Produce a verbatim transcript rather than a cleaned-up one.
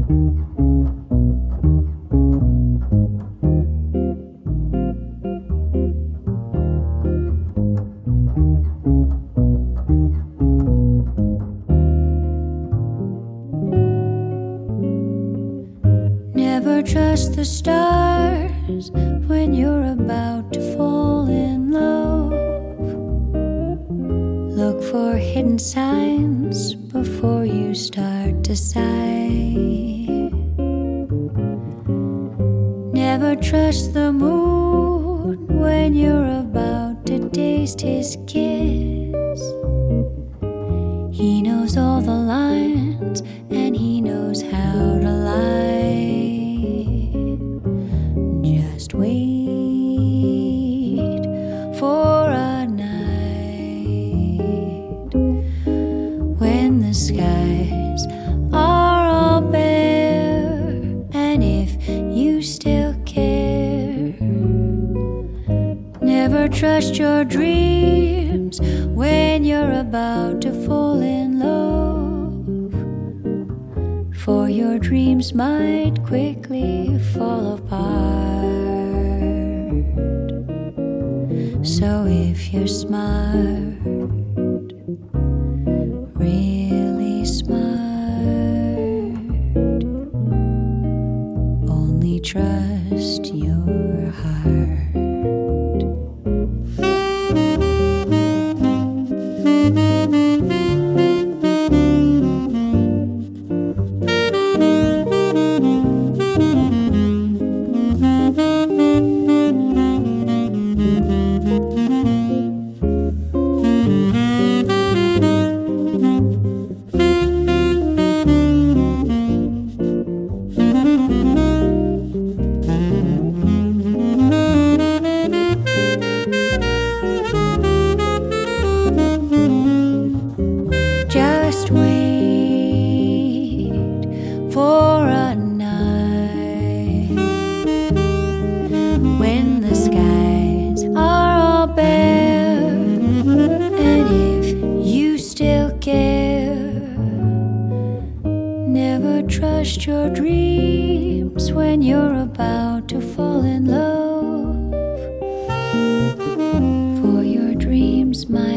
Never trust the stars when you're about to fall in love. Look for hidden signs before you start to sigh. Never trust the moon when you're about to taste his kiss. He knows all the lines and he knows how to lie. Just wait for a night when the skies are all bare, and if you still care, never trust your dreams when you're about to fall in love, for your dreams might quickly fall apart. So if you're smart, really smart, only trust your heart. Just wait for a night when the skies are all bare, and if you still care, never trust your dreams when you're about to fall in love, for your dreams might